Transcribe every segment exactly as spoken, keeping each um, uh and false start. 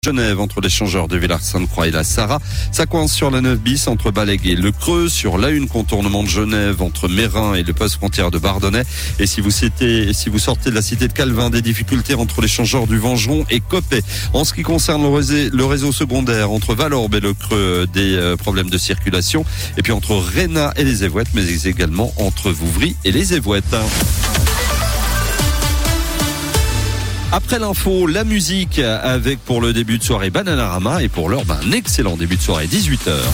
Genève, entre l'échangeur de Villars-Sainte-Croix et la Sarah. Ça coince sur la neuf bis entre Balagues et Le Creux, sur la une contournement de Genève entre Mérin et le poste frontière de Bardonnay. Et si vous, citez, si vous sortez de la cité de Calvin, des difficultés entre l'échangeur du Vengeron et Coppet. En ce qui concerne le réseau, le réseau secondaire entre Valorbe et Le Creux, des euh, problèmes de circulation. Et puis entre Rénat et les Évouettes, mais également entre Vouvry et les Évouettes. Après l'info, la musique avec pour le début de soirée Bananarama et pour l'heure, ben, un excellent début de soirée, dix-huit heures.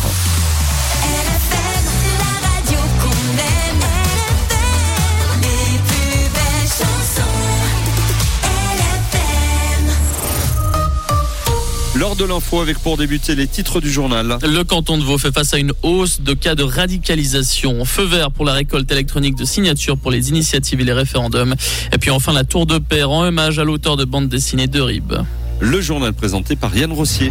L'heure de l'info avec pour débuter les titres du journal. Le canton de Vaud fait face à une hausse de cas de radicalisation. Feu vert pour la récolte électronique de signatures pour les initiatives et les référendums. Et puis enfin la Tour de Paix en hommage à l'auteur de bande dessinée de Rib. Le journal présenté par Yann Rossier.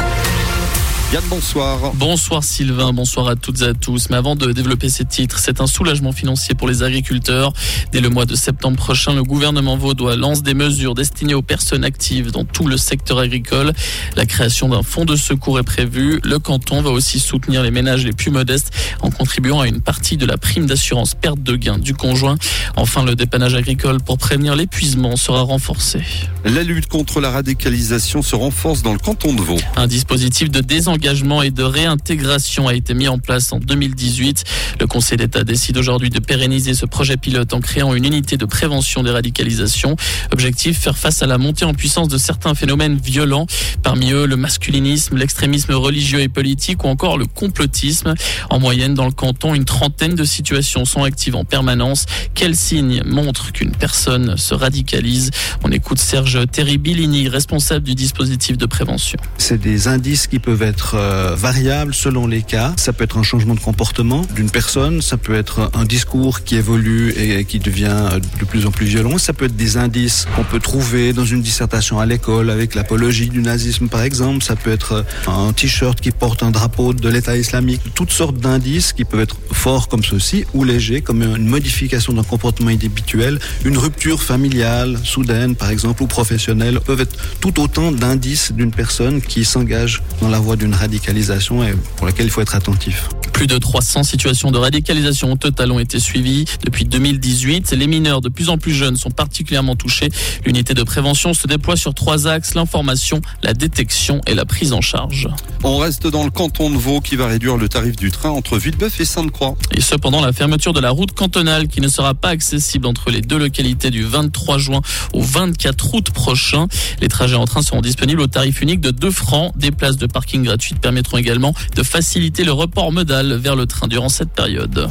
Yann, bonsoir. Bonsoir Sylvain, bonsoir à toutes et à tous. Mais avant de développer ces titres, c'est un soulagement financier pour les agriculteurs. Dès le mois de septembre prochain, le gouvernement vaudois lance des mesures destinées aux personnes actives dans tout le secteur agricole. La création d'un fonds de secours est prévue. Le canton va aussi soutenir les ménages les plus modestes en contribuant à une partie de la prime d'assurance perte de gain du conjoint. Enfin, le dépannage agricole pour prévenir l'épuisement sera renforcé. La lutte contre la radicalisation se renforce dans le canton de Vaud. Un dispositif de désengagement et de réintégration a été mis en place en deux mille dix-huit. Le Conseil d'État décide aujourd'hui de pérenniser ce projet pilote en créant une unité de prévention des radicalisations. Objectif, faire face à la montée en puissance de certains phénomènes violents. Parmi eux, le masculinisme, l'extrémisme religieux et politique ou encore le complotisme. En moyenne, dans le canton, une trentaine de situations sont actives en permanence. Quels signes montrent qu'une personne se radicalise? On écoute Serge Terribilini, responsable du dispositif de prévention. C'est des indices qui peuvent être Euh, variable selon les cas. Ça peut être un changement de comportement d'une personne, ça peut être un discours qui évolue et qui devient de plus en plus violent, ça peut être des indices qu'on peut trouver dans une dissertation à l'école avec l'apologie du nazisme par exemple, ça peut être un t-shirt qui porte un drapeau de l'État islamique, toutes sortes d'indices qui peuvent être forts comme ceci ou légers comme une modification d'un comportement inhabituel, une rupture familiale soudaine par exemple ou professionnelle, peuvent être tout autant d'indices d'une personne qui s'engage dans la voie d'une radicalisation et pour laquelle il faut être attentif. Plus de trois cents situations de radicalisation au total ont été suivies depuis deux mille dix-huit. Les mineurs de plus en plus jeunes sont particulièrement touchés. L'unité de prévention se déploie sur trois axes, l'information, la détection et la prise en charge. On reste dans le canton de Vaud qui va réduire le tarif du train entre Villebeuf et Sainte-Croix. Et ce pendant la fermeture de la route cantonale qui ne sera pas accessible entre les deux localités du vingt-trois juin au vingt-quatre août prochain. Les trajets en train seront disponibles au tarif unique de deux francs. Des places de parking gratuites permettront également de faciliter le report modal vers le train durant cette période.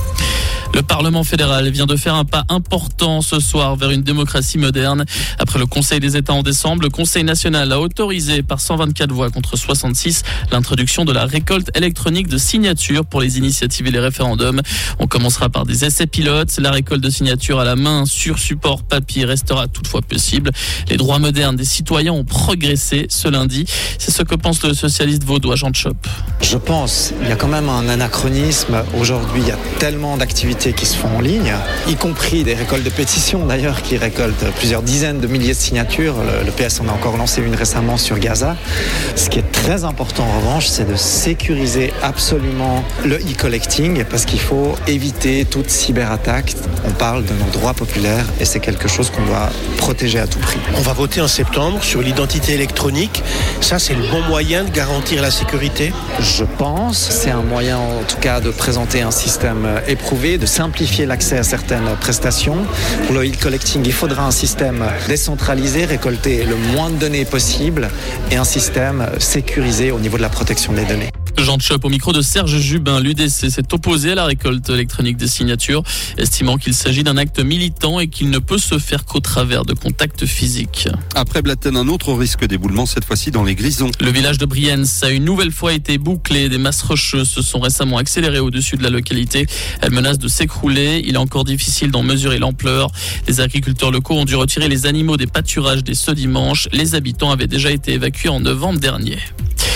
Le Parlement fédéral vient de faire un pas important ce soir vers une démocratie moderne. Après le Conseil des États en décembre, le Conseil national a autorisé par cent vingt-quatre voix contre soixante-six l'introduction de la récolte électronique de signatures pour les initiatives et les référendums. On commencera par des essais pilotes. La récolte de signatures à la main sur support papier restera toutefois possible. Les droits modernes des citoyens ont progressé ce lundi. C'est ce que pense le socialiste vaudois Jean Tchop. Je pense qu'il y a quand même un anachronisme. Aujourd'hui, il y a tellement d'activités qui se font en ligne, y compris des récoltes de pétitions d'ailleurs qui récoltent plusieurs dizaines de milliers de signatures. Le, le P S en a encore lancé une récemment sur Gaza. Ce qui est très important en revanche, c'est de sécuriser absolument le e-collecting parce qu'il faut éviter toute cyberattaque. On parle de nos droits populaires et c'est quelque chose qu'on doit protéger à tout prix. On va voter en septembre sur l'identité électronique. Ça, c'est le bon moyen de garantir la sécurité? Je pense. C'est un moyen en tout cas de présenter un système éprouvé, de simplifier l'accès à certaines prestations. Pour le e-collecting, il faudra un système décentralisé, récolter le moins de données possible et un système sécurisé au niveau de la protection des données. Jean Tchop au micro de Serge Jubin. L'U D C s'est opposé à la récolte électronique des signatures, estimant qu'il s'agit d'un acte militant et qu'il ne peut se faire qu'au travers de contacts physiques. Après Blatten, un autre risque d'éboulement, cette fois-ci dans les Grisons. Le village de Brienz a une nouvelle fois été bouclé. Des masses rocheuses se sont récemment accélérées au-dessus de la localité. Elles menacent de s'écrouler. Il est encore difficile d'en mesurer l'ampleur. Les agriculteurs locaux ont dû retirer les animaux des pâturages dès ce dimanche. Les habitants avaient déjà été évacués en novembre dernier. À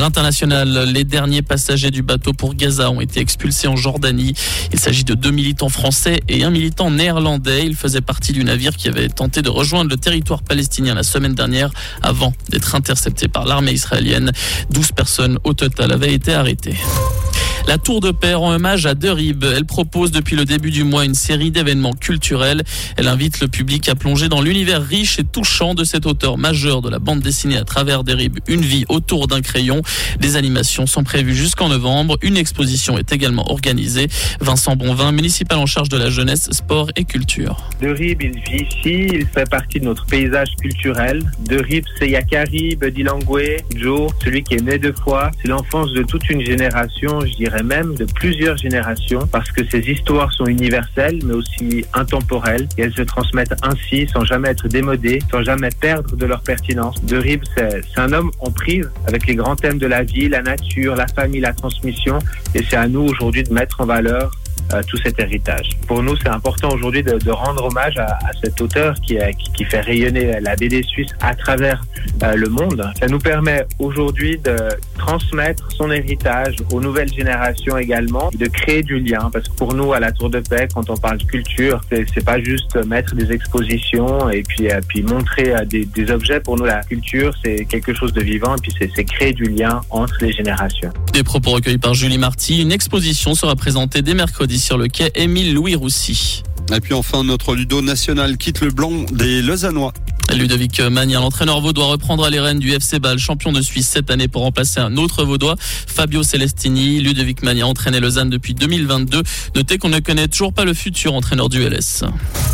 l'international, les derniers passagers du bateau pour Gaza ont été expulsés en Jordanie. Il s'agit de deux militants français et un militant néerlandais. Ils faisaient partie du navire qui avait tenté de rejoindre le territoire palestinien la semaine dernière avant d'être intercepté par l'armée israélienne. douze personnes au total avaient été arrêtées. La Tour de Paix rend hommage à Derib. Elle propose depuis le début du mois une série d'événements culturels. Elle invite le public à plonger dans l'univers riche et touchant de cet auteur majeur de la bande dessinée à travers Derib, Une vie autour d'un crayon. Des animations sont prévues jusqu'en novembre. Une exposition est également organisée. Vincent Bonvin, municipal en charge de la jeunesse, sport et culture. Derib, il vit ici, il fait partie de notre paysage culturel. Derib, c'est Yakari, Buddy Langoué, Joe, celui qui est né deux fois. C'est l'enfance de toute une génération, je dirais même de plusieurs générations, parce que ces histoires sont universelles mais aussi intemporelles et elles se transmettent ainsi sans jamais être démodées, sans jamais perdre de leur pertinence. Derib, c'est, c'est un homme en prise avec les grands thèmes de la vie, la nature, la famille, la transmission, et c'est à nous aujourd'hui de mettre en valeur Euh, tout cet héritage. Pour nous, c'est important aujourd'hui de, de rendre hommage à, à cet auteur qui, qui, qui fait rayonner la B D suisse à travers euh, le monde. Ça nous permet aujourd'hui de transmettre son héritage aux nouvelles générations également, de créer du lien, parce que pour nous, à la Tour de Paix, quand on parle de culture, c'est, c'est pas juste mettre des expositions et puis, euh, puis montrer euh, des, des objets. Pour nous, la culture, c'est quelque chose de vivant et puis c'est, c'est créer du lien entre les générations. Des propos recueillis par Julie Marty. Une exposition sera présentée dès mercredi sur le quai Émile Louis Roussy. Et puis enfin, notre Ludo national quitte le blanc des Lausannois. Ludovic Magnin, l'entraîneur vaudois, reprendra les rênes du F C Bâle, champion de Suisse cette année, pour remplacer un autre vaudois, Fabio Celestini. Ludovic Magnin entraînait Lausanne depuis deux mille vingt-deux. Notez qu'on ne connaît toujours pas le futur entraîneur du L S.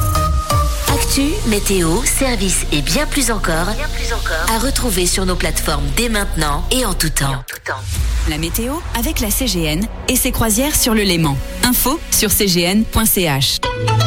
Actu, météo, service et bien plus encore, bien plus encore à retrouver sur nos plateformes dès maintenant et en tout temps. La météo avec la C G N et ses croisières sur le Léman. Info sur c g n point c h.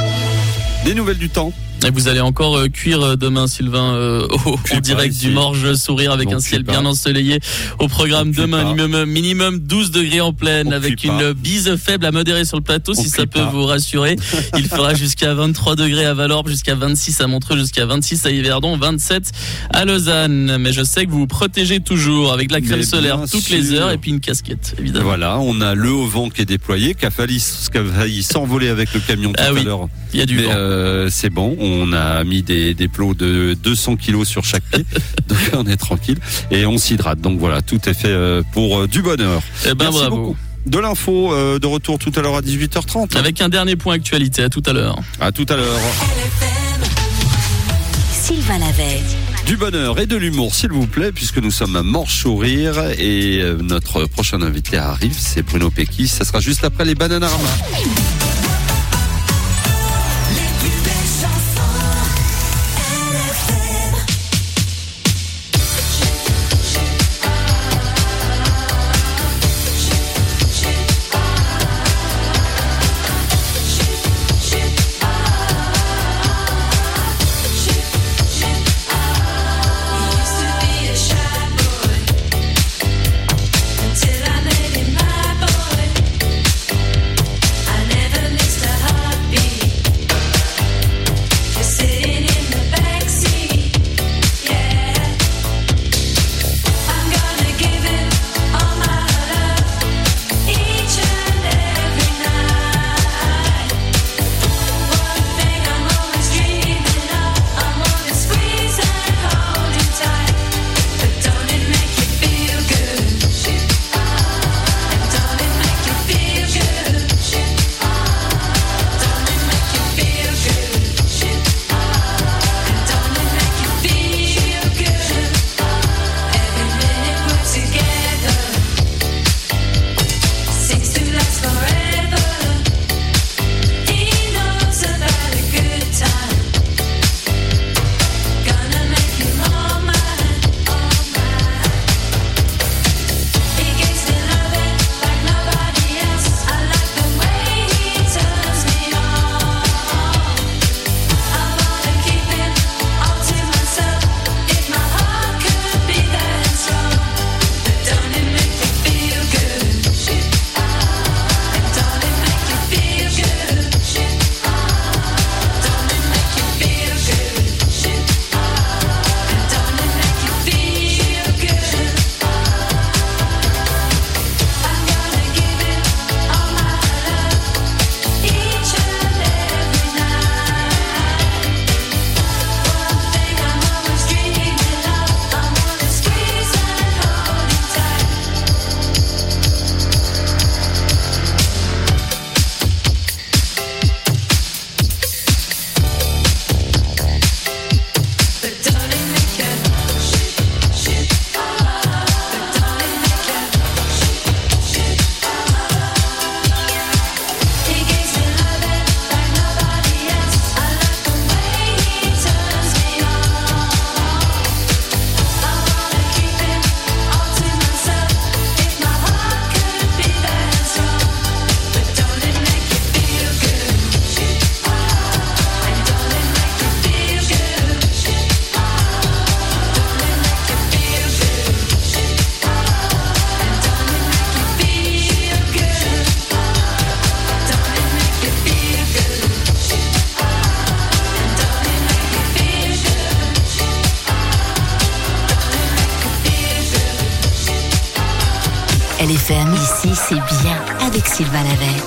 Des nouvelles du temps. Et vous allez encore euh, cuire demain, Sylvain, euh, au, en direct du Morge Sourire avec non, un ciel bien ensoleillé. Au programme demain, minimum, minimum douze degrés en pleine, on avec une pas. bise faible à modérer sur le plateau, on si ça peut pas. vous rassurer. Il fera jusqu'à vingt-trois degrés à Valorbe, jusqu'à vingt-six à Montreux, jusqu'à vingt-six à Yverdon, vingt-sept à Lausanne. Mais je sais que vous vous protégez toujours avec la crème Mais solaire toutes sûr. les heures et puis une casquette, évidemment. Voilà, on a le haut vent qui est déployé, qui a failli, qui a failli s'envoler avec le camion tout ah oui, à l'heure. Il y a du Mais vent. Euh, c'est bon, on a mis des, des plots de deux cents kilos sur chaque pied, donc on est tranquille et on s'hydrate. Donc voilà, tout est fait pour euh, du bonheur. Eh ben, Merci bravo. beaucoup. De l'info, euh, de retour tout à l'heure à dix-huit heures trente. Avec un dernier point actualité, à tout à l'heure. À tout à l'heure. Sylvain Lavey. Du bonheur et de l'humour, s'il vous plaît, puisque nous sommes à Morche-au-Rire et euh, notre prochain invité arrive, c'est Bruno Pecky. Ça sera juste après les Bananarama. Till I made it my boy. I never L F M, ici c'est bien avec Sylvain Lavey.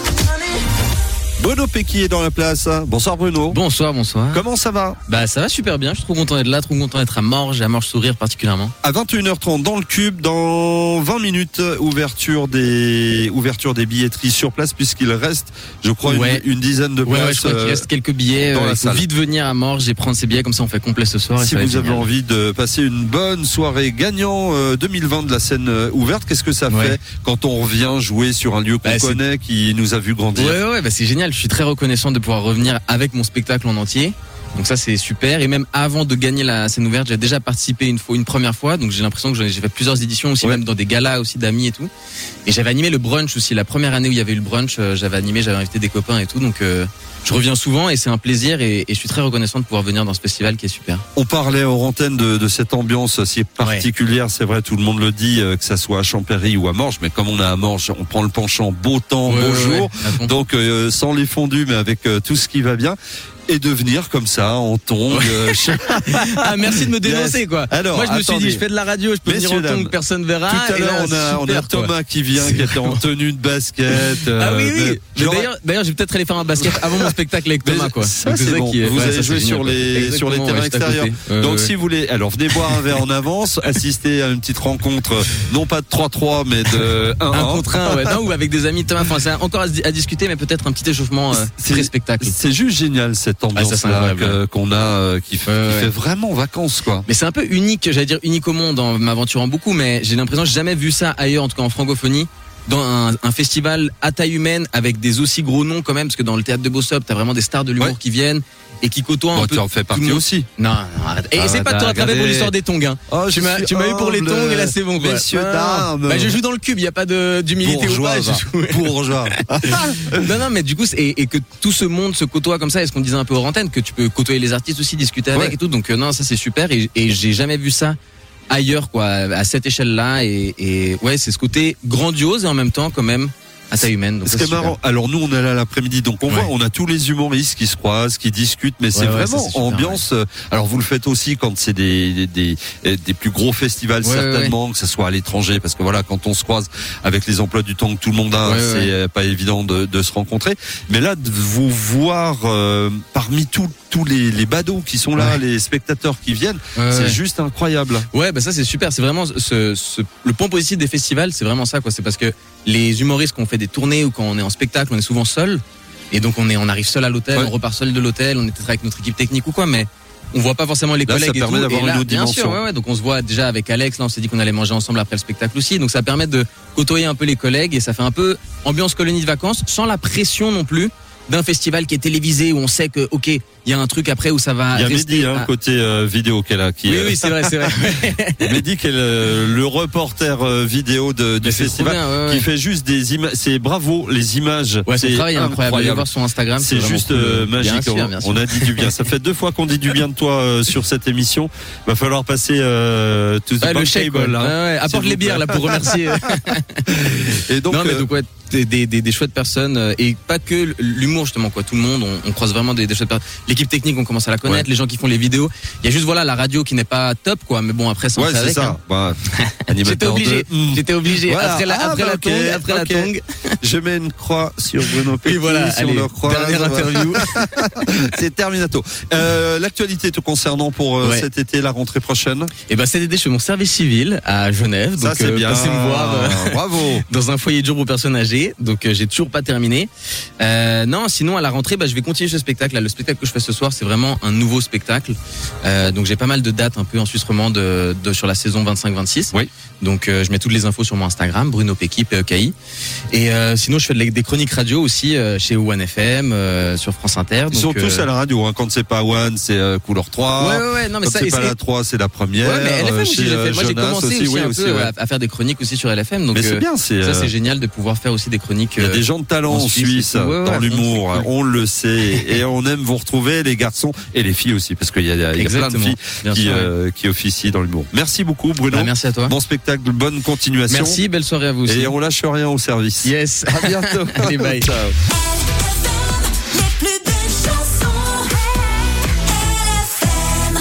Bruno Pecky est dans la place. Bonsoir Bruno. Bonsoir, bonsoir. Comment ça va? Bah ça va super bien, je suis trop content d'être là, trop content d'être à Morges, et à Morges Sourire particulièrement. À vingt et une heures trente dans le Cube, dans vingt minutes, ouverture des ouverture des billetteries sur place puisqu'il reste, je crois, ouais. une, une dizaine de places. Ouais, ouais, je crois qu'il reste quelques billets. Dans euh, la il faut salle. vite venir à Morges et prendre ses billets, comme ça on fait complet ce soir. Si et ça vous va avez être génial. envie de passer une bonne soirée gagnant euh, deux mille vingt de la scène euh, ouverte, qu'est-ce que ça Ouais. fait quand on revient jouer sur un lieu qu'on Bah, c'est- connaît, qui nous a vu grandir? Ouais, ouais, bah c'est génial. Je suis très reconnaissant de pouvoir revenir avec mon spectacle en entier. Donc ça c'est super. Et même avant de gagner la scène ouverte, j'ai déjà participé une fois, une première fois. Donc j'ai l'impression que j'en ai- j'ai fait plusieurs éditions aussi, Ouais. même dans des galas aussi d'amis et tout. Et j'avais animé le brunch aussi. La première année où il y avait eu le brunch, euh, j'avais animé, j'avais invité des copains et tout. Donc euh, je reviens souvent et c'est un plaisir et, et je suis très reconnaissant de pouvoir venir dans ce festival qui est super. On parlait aux antennes de, de cette ambiance si particulière, c'est vrai, tout le monde le dit, euh, que ça soit à Champéry ou à Morges, mais comme on est à Morges, on prend le penchant beau temps, Ouais, beau ouais, jour, ouais, à fond. donc euh, sans les fondus, mais avec euh, tout ce qui va bien. Et de venir comme ça, en tongs. euh, chez- Ah merci de me dénoncer Yes. quoi. Alors, Moi je me suis attendez. dit je fais de la radio, je peux Messieurs, venir en tongs, dames, personne verra. Tout à et là, l'heure, on a, on a super, quoi. Thomas qui vient, qui était en tenue de basket. euh, Ah oui, oui. mais- Mais j'aurais- D'ailleurs, d'ailleurs, je vais peut-être aller faire un basket avant mon spectacle avec Mais Thomas, quoi. ça, Donc, c'est ça bon. qui est- Vous ouais, allez ça, c'est jouer sur génial, les, quoi. sur les Exactement, terrains ouais, juste à extérieurs. côté. Ouais, Donc, ouais. si vous voulez, alors venez boire un verre en avance, assister à une petite rencontre, non pas de trois trois, mais de un un un. contre un, ouais. Non, ou avec des amis, Thomas. Enfin, c'est encore à, à discuter, mais peut-être un petit échauffement euh, C'est- pré-spectacle. C'est juste génial cette Ah, ça, c'est ambiance-là incroyable. que- qu'on a, euh, qui, fait, Ouais, qui ouais. fait vraiment vacances, quoi. Mais c'est un peu unique, j'allais dire unique au monde en m'aventurant beaucoup, mais j'ai l'impression que j'ai jamais vu ça ailleurs, en tout cas en francophonie, dans un, un festival à taille humaine avec des aussi gros noms quand même, parce que dans le théâtre de Bossop, t'as vraiment des stars de l'humour Ouais. qui viennent et qui côtoient Bon, un peu. tu en fais tout partie le monde. aussi. Non, non, arrête. Et Ah, c'est pas de bah, te rattraper pour regardez. l'histoire des tongs, hein. Oh, je tu m'as, suis tu m'as eu pour les humble. tongs et là c'est bon, quoi. Messieurs, Ah. dames. Bah, je joue dans le cube, il y a pas de, d'humilité ou Bourgeois, pas. je va. joue- Bourgeois. Non, non, mais du coup, c'est- et, et que tout ce monde se côtoie comme ça, et ce qu'on disait un peu hors antenne, que tu peux côtoyer les artistes aussi, discuter avec Ouais. et tout. Donc, euh, non, ça c'est super, et, et j'ai jamais vu ça ailleurs, quoi, à cette échelle-là. Et, et ouais, c'est ce côté grandiose et en même temps, quand même, à taille humaine. Donc, Ce ça, qui est c'est super. marrant, alors nous on est là l'après-midi, donc on Ouais. voit, on a tous les humoristes qui se croisent, qui discutent, mais c'est ouais, vraiment ça, c'est super, ambiance. euh, Alors vous le faites aussi quand c'est des, des des des plus gros festivals Ouais, certainement, que ce soit à l'étranger, parce que voilà, quand on se croise avec les emplois du temps que tout le monde a, Ouais, c'est ouais. euh, pas évident de, de se rencontrer. Mais là, de vous voir euh, parmi tous tous les, les badauds qui sont là, Ouais. les spectateurs qui viennent, Ouais, c'est ouais. juste incroyable. Ouais, bah ça c'est super. C'est vraiment ce, ce, le point positif des festivals, c'est vraiment ça, quoi. C'est parce que les humoristes, quand on fait des tournées ou quand on est en spectacle, on est souvent seul. Et donc on est, on arrive seul à l'hôtel, Ouais. on repart seul de l'hôtel, on est peut-être avec notre équipe technique ou quoi, mais on voit pas forcément les Là, ça collègues et permet tout. d'avoir Et là, une autre bien dimension. sûr, ouais, ouais. Donc on se voit déjà avec Alex. Là, on s'est dit qu'on allait manger ensemble après le spectacle aussi. Donc ça permet de côtoyer un peu les collègues et ça fait un peu ambiance colonie de vacances, sans la pression non plus d'un festival qui est télévisé où on sait que ok, il y a un truc après où ça va Il y a rester. Mehdi, hein, Ah. côté euh, vidéo qu'elle a, qui Oui, euh, oui, c'est vrai, c'est vrai. Mehdi qui est le, le reporter euh, vidéo de, du Mais c'est trop festival, bien, ouais, ouais. qui fait juste des images. C'est bravo les images. Ouais, son c'est travail est incroyable. Allez voir son Instagram. C'est vraiment juste cool. euh, magique. Bien sûr, on, bien sûr. on a dit du bien. Ça fait deux fois qu'on dit du bien de toi euh, sur cette émission. Va falloir passer euh, to the Ouais, le bank chèque, table, ouais. hein. Ouais, ouais. S'il Apporte vous les bières plaît. là pour remercier. Et donc, non, mais euh, donc ouais, des, des, des, des chouettes personnes euh, et pas que l'humour justement quoi. Tout le monde, on, on croise vraiment des, des chouettes personnes. L'équipe technique, on commence à la connaître. Ouais. Les gens qui font les vidéos. Il y a juste voilà la radio qui n'est pas top quoi. Mais bon après ça. on ouais, fait c'est avec, ça. hein. Bah, J'étais animateur obligé. de- Mm. J'étais obligé. Voilà. Après la, Ah, après bah, la ok, tongue, après ok. la tongue. Je mets une croix sur Bruno Pecky. Et voilà. si Allez, on le croise. dernière interview. C'est terminato. Euh, L'actualité te concernant pour euh, Ouais. cet été, la rentrée prochaine. Et ben cet été je fais mon service civil à Genève. Ça Donc c'est euh, bien. passez me voir. euh, Bravo. dans un foyer de jour pour personnes âgées. Donc euh, j'ai toujours pas terminé. Euh, non, sinon à la rentrée, bah, je vais continuer ce spectacle. Là, le spectacle que je fais ce soir, c'est vraiment un nouveau spectacle. Euh, donc j'ai pas mal de dates un peu en Suisse romande de, de sur la saison vingt-cinq vingt-six. Oui. Donc euh, je mets toutes les infos sur mon Instagram, Bruno Pecky, P E K I. Et euh, sinon je fais des chroniques radio aussi euh, chez One F M, euh, sur France Inter. Ils sont Donc, tous euh, à la radio. Hein. Quand c'est pas One, c'est euh, Couleur trois. Ouais, ouais, ouais. Non, mais Quand ça, c'est et pas c'est- la trois, c'est la première. Ouais, mais L F M Euh, aussi, chez, j'ai fait. euh, Moi, j'ai Jonas commencé aussi, oui, un aussi, peu ouais. à, à faire des chroniques aussi sur L F M. Donc, Mais c'est euh, bien, c'est. ça, euh, c'est génial de pouvoir faire aussi des chroniques. Il y a euh, des gens de talent en en Suisse Suisse, et tout. Ouais, ouais, dans ouais, l'humour, c'est cool. on le sait, et on aime vous retrouver, les garçons et les filles aussi, parce qu'il y a, il y a plein de Exactement. filles Bien qui, sûr, ouais. euh, qui officient dans l'humour. Merci beaucoup, Bruno. Bah, merci à toi. Bon spectacle, bonne continuation. Merci, belle soirée à vous aussi. Et on lâche rien au service. Yes. À bientôt. Allez, bye. Ciao. Les plus belles chansons, L F M.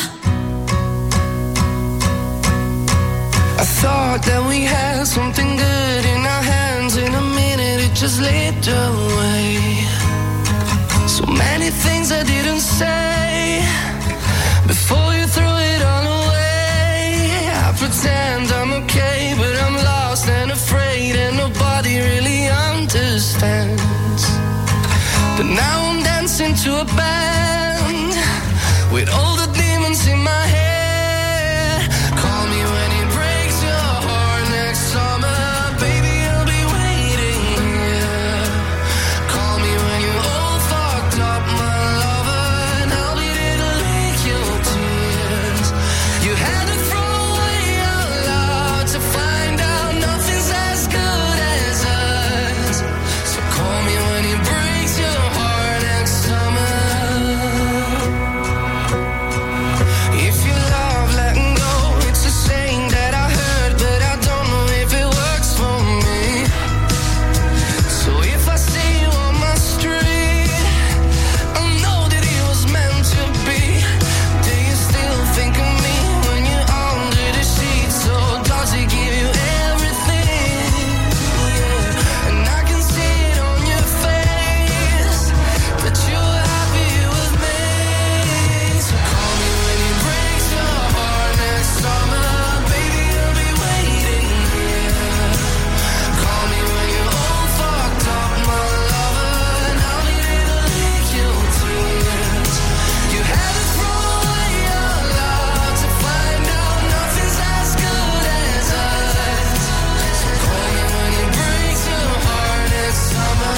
I thought that we had something good in our just slipped away. So many things I didn't say before you threw it all away. I pretend I'm okay, but I'm lost and afraid, and nobody really understands. But now I'm dancing to a band with all the demons in my head. Call me when it breaks your heart next summer, baby, I'll be waiting here. Call me when you're all fucked up, my lover, and I'll be there to lick your tears. You had to throw away your love to find out nothing's as good as us. So call me when it breaks your heart next summer. If you love letting go, it's a saying that I heard, but I don't know if it works for me. So if I see you on my street, I know that it was meant to be. Do you still think of me when you're under the sheets? So does it give you everything? Yeah. And I can see it on your face that you're happy with me. So call me when it breaks your heart next summer, baby, I'll be waiting here. Call me when you're all fucked up, my lover, and I'll be there to lick your tears. You had to throw away your love to find out nothing's as good as us. So call me when it breaks your heart next summer.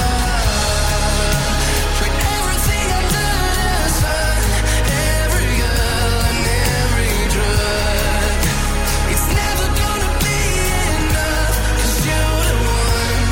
For everything under the sun, every girl and every drug, it's never gonna be enough, 'cause you're the one.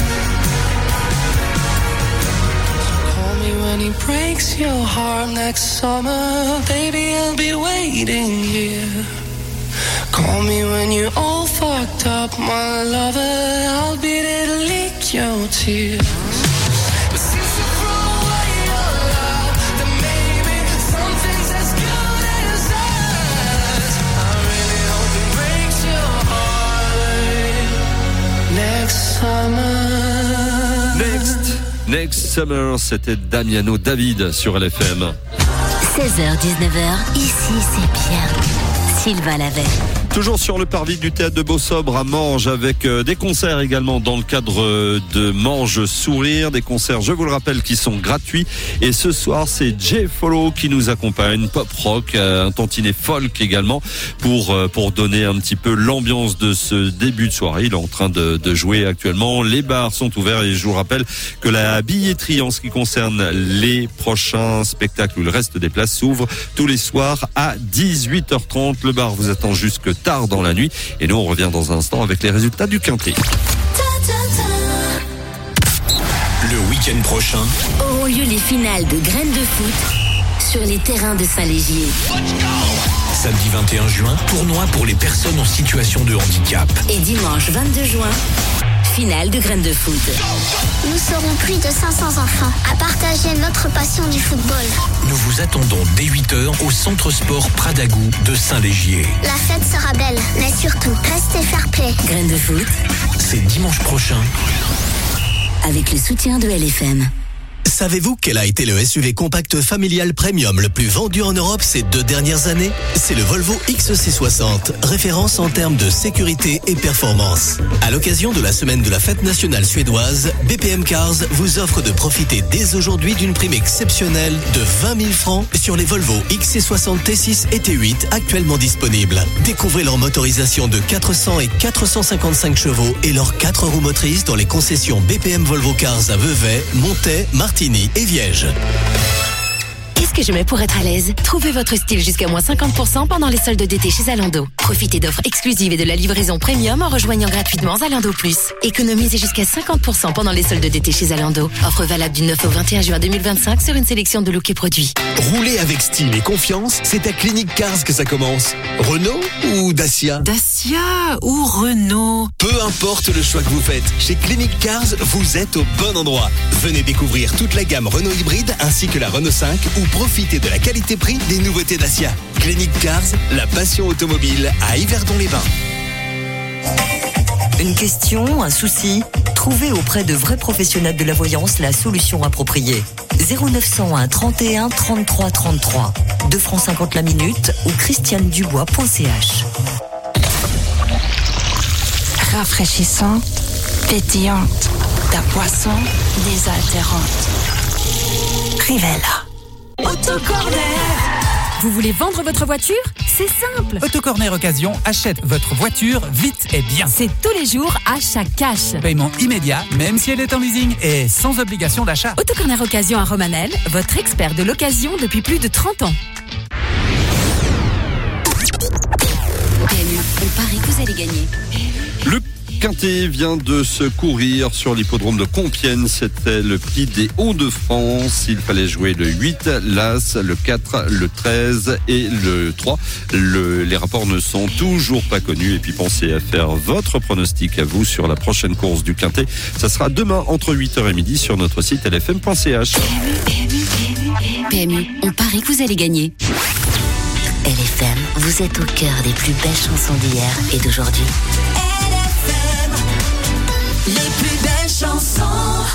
So call me when he breaks your heart next summer, baby, I'll be waiting here. Call me when you're all fucked up, my lover, I'll be there to lick your tears. But since you threw away your love, then maybe something's as good as us. I really hope it breaks your heart next summer. Next, Next Summer, c'était Damiano David sur L F M. seize heures dix-neuf heures, ici c'est bien. Sylvain Lavey. Toujours sur le parvis du théâtre de Beausobre à Morges, avec euh, des concerts également dans le cadre euh, de Morges Sourire, des concerts, je vous le rappelle, qui sont gratuits. Et ce soir, c'est Jay Follow qui nous accompagne, pop rock, euh, un tantinet folk également, pour euh, pour donner un petit peu l'ambiance de ce début de soirée. Il est en train de, de jouer actuellement. Les bars sont ouverts et je vous rappelle que la billetterie en ce qui concerne les prochains spectacles ou le reste des places s'ouvre tous les soirs à dix-huit heures trente. Le bar vous attend jusque tard dans la nuit et nous on revient dans un instant avec les résultats du Quintet. Le week-end prochain Auront lieu les finales de graines de foot sur les terrains de Saint-Légier. Samedi vingt et un juin, tournoi pour les personnes en situation de handicap. Et dimanche vingt-deux juin, finale de graines de foot. Nous serons plus de cinq cents enfants à partager notre passion du football. Nous vous attendons dès huit heures au Centre Sport Pradagou de Saint-Légier. La fête sera belle, mais surtout, restez fair play. Graines de foot, c'est dimanche prochain. avec le soutien de L F M. Savez-vous quel a été le S U V compact familial premium le plus vendu en Europe ces deux dernières années? C'est le Volvo X C soixante, référence en termes de sécurité et performance. À l'occasion de la semaine de la fête nationale suédoise, B P M Cars vous offre de profiter dès aujourd'hui d'une prime exceptionnelle de vingt mille francs sur les Volvo X C soixante T six et T huit actuellement disponibles. Découvrez leur motorisation de quatre cents et quatre cent cinquante-cinq chevaux et leurs quatre roues motrices dans les concessions B P M Volvo Cars à Vevey, Montaix, Martigny et Viège. Qu'est-ce que je mets pour être à l'aise? Trouvez votre style jusqu'à moins cinquante pour cent pendant les soldes d'été chez Zalando. Profitez d'offres exclusives et de la livraison premium en rejoignant gratuitement Zalando Plus. Économisez jusqu'à cinquante pour cent pendant les soldes d'été chez Zalando. Offre valable du neuf au vingt et un juin deux mille vingt-cinq sur une sélection de looks et produits. Rouler avec style et confiance, c'est à Clinique Cars que ça commence. Renault ou Dacia? Dacia ou Renault? Peu importe le choix que vous faites, chez Clinique Cars, vous êtes au bon endroit. Venez découvrir toute la gamme Renault hybride ainsi que la Renault cinq ou profitez de la qualité-prix des nouveautés Dacia. Clinique Cars, la passion automobile à Yverdon-les-Bains. Une question, un souci? Trouvez auprès de vrais professionnels de la voyance la solution appropriée. zéro neuf cent un trente et un trente-trois trente-trois. deux francs cinquante la minute ou christiane dubois point c h. Rafraîchissante, pétillante, ta boisson désaltérante. Rivella. Autocorner. Vous voulez vendre votre voiture ? C'est simple. Autocorner Occasion achète votre voiture vite et bien. C'est tous les jours achat cash. Paiement immédiat, même si elle est en leasing et sans obligation d'achat. Autocorner Occasion à Romanel, votre expert de l'occasion depuis plus de trente ans. P M U, on parie que vous allez gagner. Le Quintet vient de se courir sur l'hippodrome de Compiègne. C'était le prix des Hauts-de-France. Il fallait jouer le huit, l'As, le quatre, le treize et le trois. Le, les rapports ne sont toujours pas connus. Et puis pensez à faire votre pronostic à vous sur la prochaine course du Quintet. Ça sera demain entre huit heures et midi sur notre site l f m point c h. P M U, on parie que vous allez gagner. L F M, vous êtes au cœur des plus belles chansons d'hier et d'aujourd'hui. Les plus belles chansons.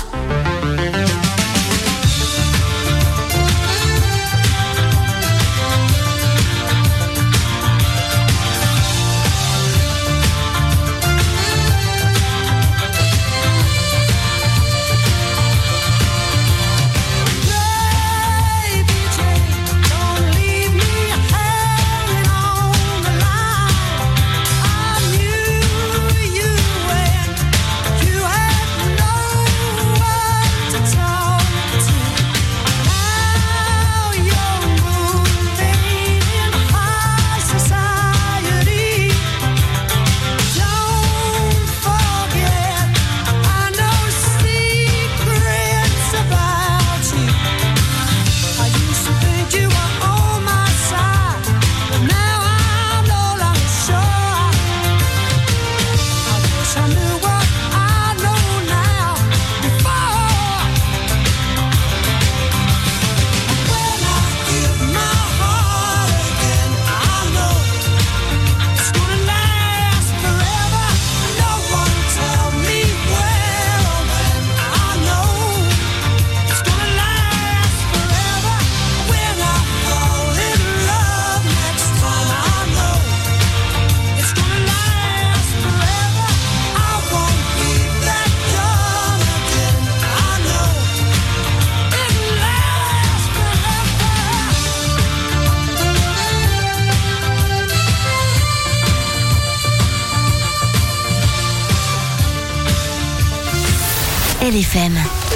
L F M.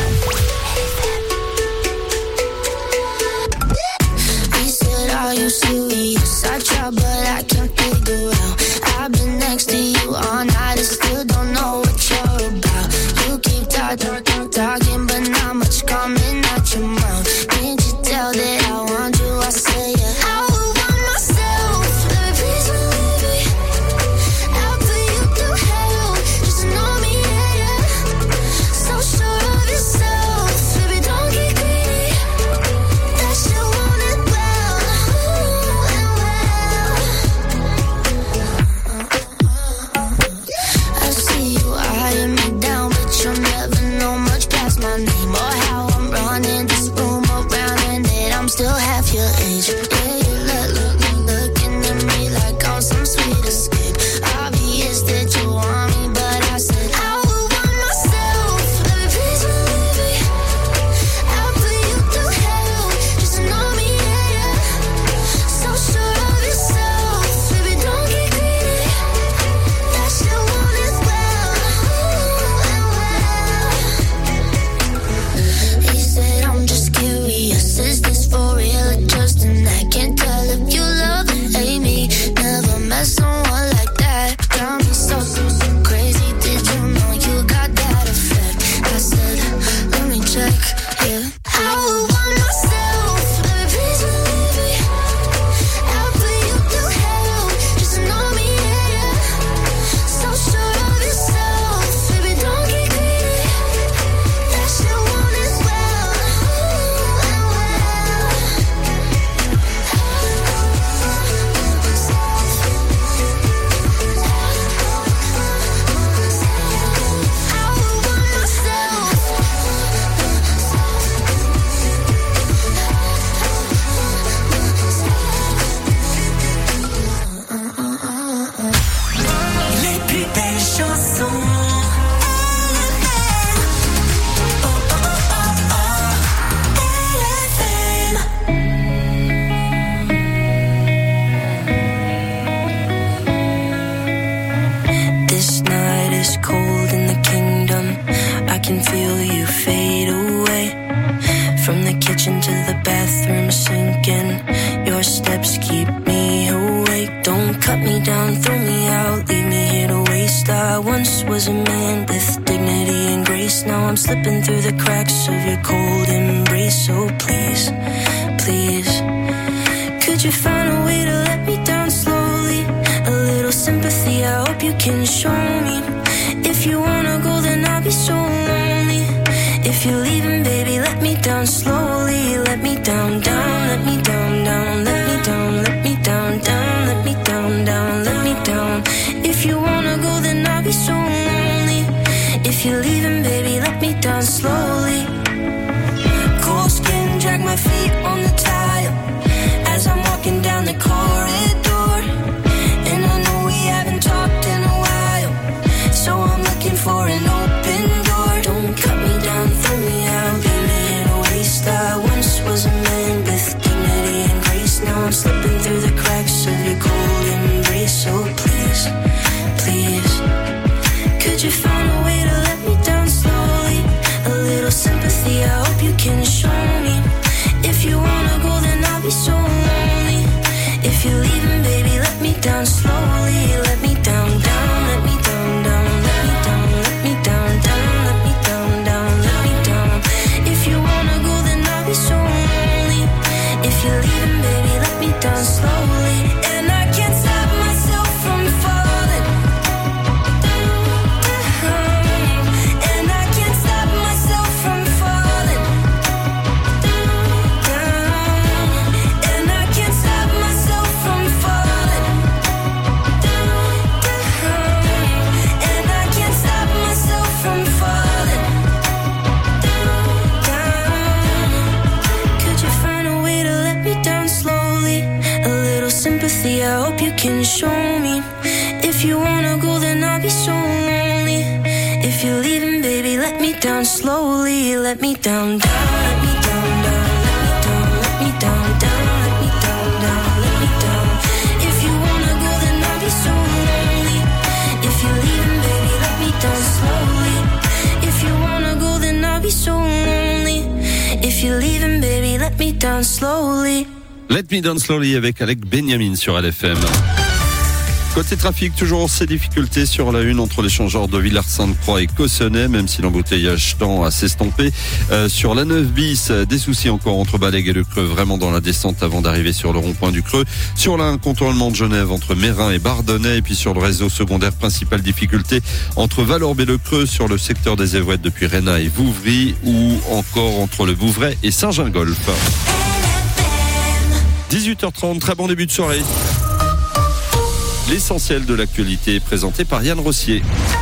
He said, are you serious? I try, but I can't figure out. I've been next to you all night and still don't know what you're about. You keep talking, talking, but not much coming out your mouth. Can't you tell that I want you? I say yeah. I would want myself. Let me please believe me. I'll put you through hell. Just know me, yeah, yeah. So sure of yourself, baby, don't get greedy. That you want it well, ooh, and well. once was a man with dignity and grace. Now I'm slipping through the cracks of your cold embrace. So please, please, could you find a way to let me down slowly? A little sympathy, I hope you can show me. If you wanna go, then I'll be so lonely. If you're leaving, baby, let me down slowly. Let me down, down, let me down, down, let me down, let me down, down, let me down, down, let me down. If you wanna go, then I'll be so lonely. If you're leaving, baby, let me down slowly. Cold skin, drag my feet on the tile as I'm walking down the corridor. And I know we haven't talked in a while, so I'm looking for an open door. Don't cut me down, throw me out, leave me in a waste. I once was a man with dignity and grace. Now I'm slipping through the cracks of your cold embrace. So please, please, could you find a way to let me down slowly? A little sympathy, I hope you can show me. If you wanna go, then I'll be so lonely. If you're leaving, baby, let me down slowly. Let me down, down, let me down, down, let me down, let me down, down, let me down, down, let me down. If you wanna go, then I'll be so lonely. If you're leaving, baby, let me down slowly. And I can't stop myself from falling. And I can't stop myself from falling. And I can't stop myself from falling. And I can't stop myself from falling. Could you find a way to let me down slowly? A little sympathy, I hope you can show me. If you wanna go, then I'll be so lonely. If you're leaving, baby, let me down slowly. Let me down, down, let me down, down, let me down, let me down, down, let me down, down, let me down. If you wanna go, then I'll be so lonely. If you're leaving, baby, let me down slowly. If you wanna go, then I'll be so lonely. If you're leaving, baby, let me down slowly. Let Me Down Slowly avec Alec Benjamin sur L F M. Côté trafic, toujours ces difficultés sur la une entre l'échangeur de Villars-Sainte-Croix et Cossonay, même si l'embouteillage tend à s'estomper. Euh, sur la neuf bis, des soucis encore entre Balagues et le Creux, vraiment dans la descente avant d'arriver sur le rond-point du Creux. Sur la un, contournement de Genève entre Mérin et Bardonnay. Et puis sur le réseau secondaire, principale difficulté entre Valorbe et le Creux sur le secteur des Évouettes depuis Réna et Vouvry, ou encore entre le Vouvray et Saint-Gingolf. dix-huit heures trente, très bon début de soirée. L'essentiel de l'actualité est présenté par Yann Rossier.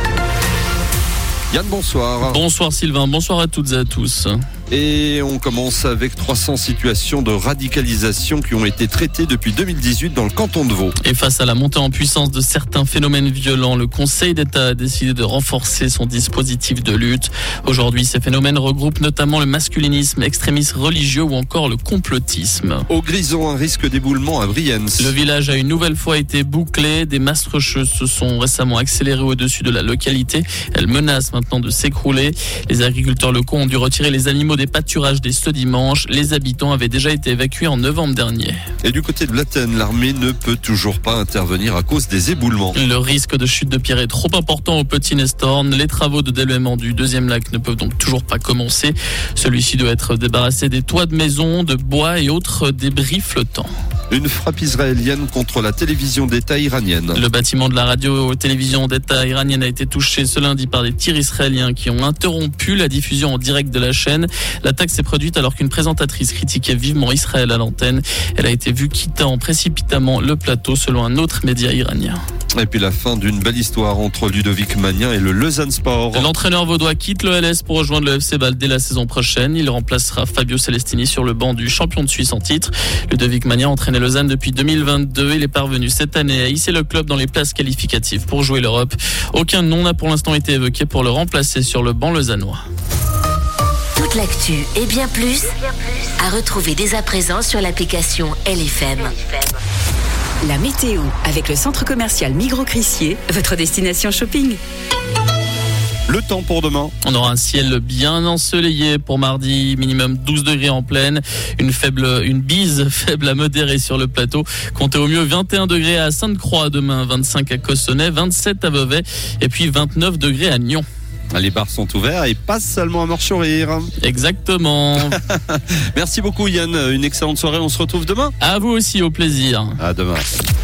Yann, bonsoir. Bonsoir Sylvain, bonsoir à toutes et à tous. Et on commence avec trois cents situations de radicalisation qui ont été traitées depuis deux mille dix-huit dans le canton de Vaud. Et face à la montée en puissance de certains phénomènes violents, le Conseil d'État a décidé de renforcer son dispositif de lutte. Aujourd'hui, ces phénomènes regroupent notamment le masculinisme, l'extrémisme religieux ou encore le complotisme. Au Grison, un risque d'éboulement à Brienz. Le village a une nouvelle fois été bouclé. Des masses rocheuses se sont récemment accélérées au-dessus de la localité. Elles menacent maintenant de s'écrouler. Les agriculteurs locaux ont dû retirer les animaux des pâturages dès ce dimanche. Les habitants avaient déjà été évacués en novembre dernier. Et du côté de Blatten, l'armée ne peut toujours pas intervenir à cause des éboulements. Le risque de chute de pierre est trop important au Petit Nestorn. Les travaux de déloiement du deuxième lac ne peuvent donc toujours pas commencer. Celui-ci doit être débarrassé des toits de maisons, de bois et autres débris flottants. Une frappe israélienne contre la télévision d'État iranienne. Le bâtiment de la radio-télévision d'État iranienne a été touché ce lundi par des tirs israéliens qui ont interrompu la diffusion en direct de la chaîne. L'attaque s'est produite alors qu'une présentatrice critiquait vivement Israël à l'antenne. Elle a été vue quittant précipitamment le plateau selon un autre média iranien. Et puis la fin d'une belle histoire entre Ludovic Magnin et le Lausanne Sport. L'entraîneur vaudois quitte le L S pour rejoindre le F C Bâle dès la saison prochaine. Il remplacera Fabio Celestini sur le banc du champion de Suisse en titre. Ludovic Magnin entraînait Lausanne depuis deux mille vingt-deux. Il est parvenu cette année à hisser le club dans les places qualificatives pour jouer l'Europe. Aucun nom n'a pour l'instant été évoqué pour le remplacer sur le banc lausannois. Toute l'actu et bien plus à retrouver dès à présent sur l'application L F M. La météo avec le centre commercial Migros Crissier, votre destination shopping. Le temps pour demain. On aura un ciel bien ensoleillé pour mardi, minimum douze degrés en pleine, une faible, une bise faible à modérée sur le plateau. Comptez au mieux vingt et un degrés à Sainte-Croix demain, vingt-cinq à Cossonay, vingt-sept à Vevey et puis vingt-neuf degrés à Nyon. Les bars sont ouverts et pas seulement à Morche-au-Rire. Exactement. Merci beaucoup Yann, une excellente soirée, on se retrouve demain. À vous aussi, au plaisir. À demain.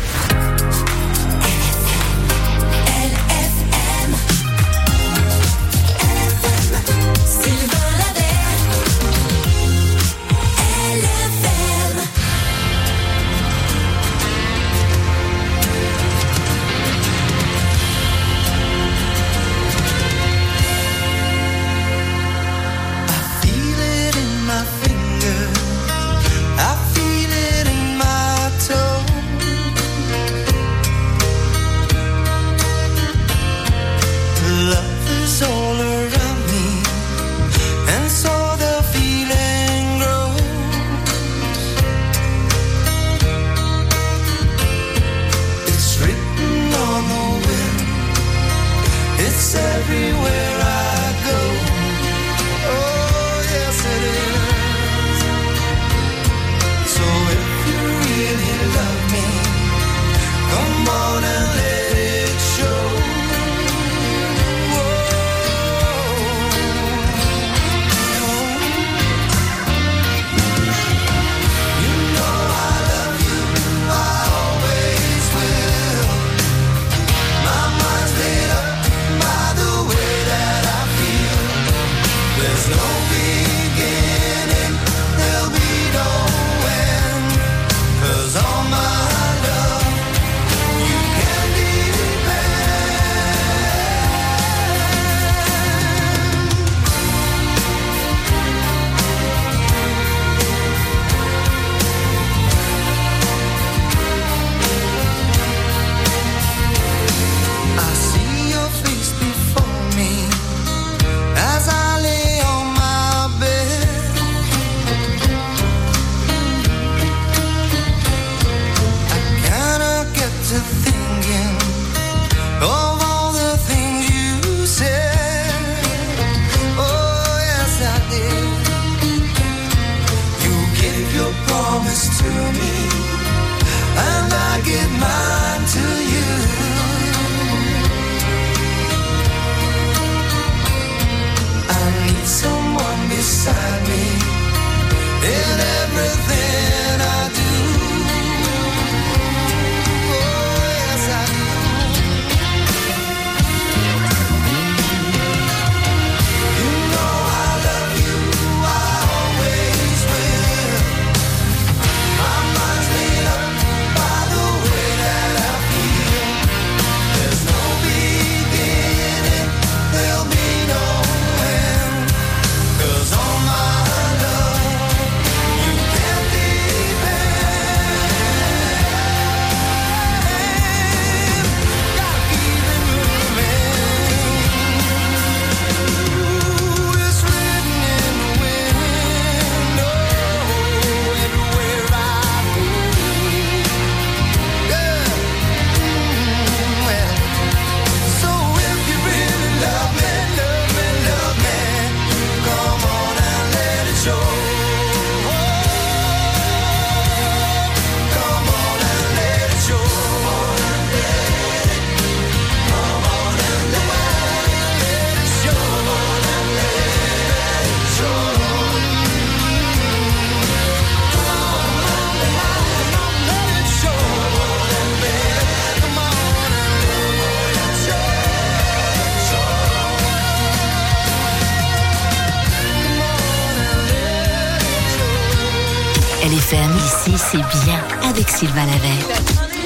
L F M, ici c'est bien avec Sylvain Lavey.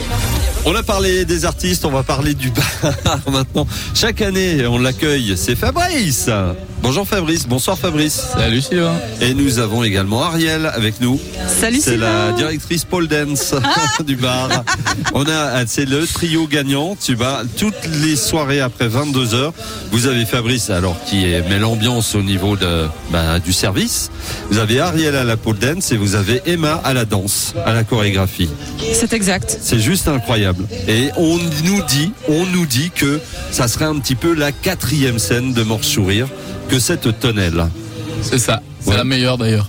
On a parlé des artistes, on va parler du bar maintenant. Chaque année, on l'accueille, c'est Fabrice. Bonjour Fabrice, bonsoir Fabrice. Salut Sylvain. Et nous avons également Ariel avec nous. Salut C'est Sylvain. la directrice pole dance du bar. On a, c'est le trio gagnant. Tu vas toutes les soirées après vingt-deux heures. Vous avez Fabrice, alors qui est, met l'ambiance au niveau de, bah, du service. Vous avez Ariel à la pole dance et vous avez Emma à la danse, à la chorégraphie. C'est exact. C'est juste incroyable. Et on nous dit, on nous dit que ça serait un petit peu la quatrième scène de Mort Sourire que cette tonnelle. C'est ça. C'est Ouais. la meilleure d'ailleurs.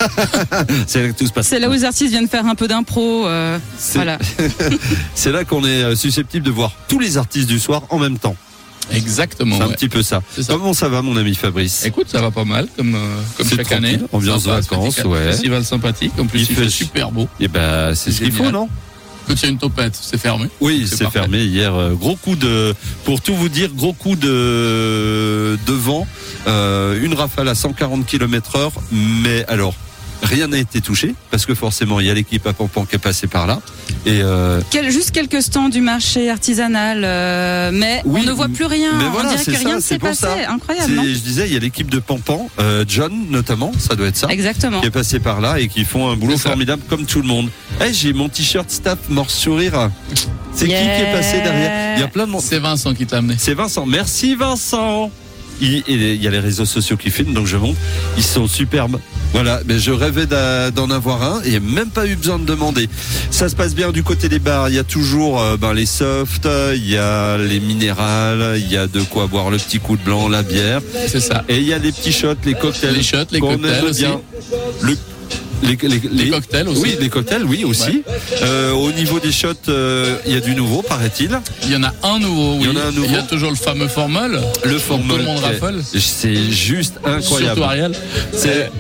C'est là que tout se passe. C'est là où les artistes viennent faire un peu d'impro. Euh, C'est- voilà. C'est là qu'on est susceptible de voir tous les artistes du soir en même temps. Exactement. C'est un ouais. petit peu ça. C'est ça. Comment ça va, mon ami Fabrice? Écoute, ça va pas mal, comme, euh, comme C'est chaque tranquille, année. ambiance Sympa, vacances, festival- ouais. Festival sympathique. En plus, Il il, fait fait super beau. Et ben, c'est ce qu'il faut, Génial. non? Quand il y a une tempête, c'est fermé. Oui, c'est parfait. fermé hier. euh, Gros coup de, pour tout vous dire, gros coup de, de vent, euh, une rafale à cent quarante kilomètres heure, mais alors, rien n'a été touché, parce que forcément, il y a l'équipe à Pampan qui est passée par là, et euh, Quel- juste quelques stands du marché artisanal, euh, mais Oui, on ne voit plus rien. mais on voilà, dirait c'est que ça, rien ne c'est s'est pour passé. ça. Incroyable, c'est- non? je disais, il y a l'équipe de Pampan, euh, John notamment, ça doit être ça. Exactement. Qui est passé par là et qui font un boulot C'est ça. formidable comme tout le monde. Eh, j'ai mon t-shirt Staff Mort Sourire. C'est qui qui est passé derrière? Il y a plein de monde. C'est Vincent qui t'a amené. C'est Vincent. Merci Vincent. Il, et il y a les réseaux sociaux qui filment, donc je montre. Ils sont superbes. Voilà, mais je rêvais d'a- d'en avoir un et même pas eu besoin de demander. Ça se passe bien du côté des bars. Il y a toujours euh, ben, les softs, il y a les minérales, il y a de quoi boire le petit coup de blanc, la bière. C'est ça. Et il y a les petits shots, les cocktails. Les shots, les qu'on cocktails aime aussi. bien. Le Les, les, Les cocktails aussi. Oui, les cocktails, oui, aussi. Euh, au niveau des shots, euh, il y a du nouveau, paraît-il. Il y en a un nouveau, oui. Il y en a un nouveau. Il y a toujours le fameux formol. Le formol. Tout le monde qui est- raffole. C'est juste incroyable. Surtout Ariel. C'est-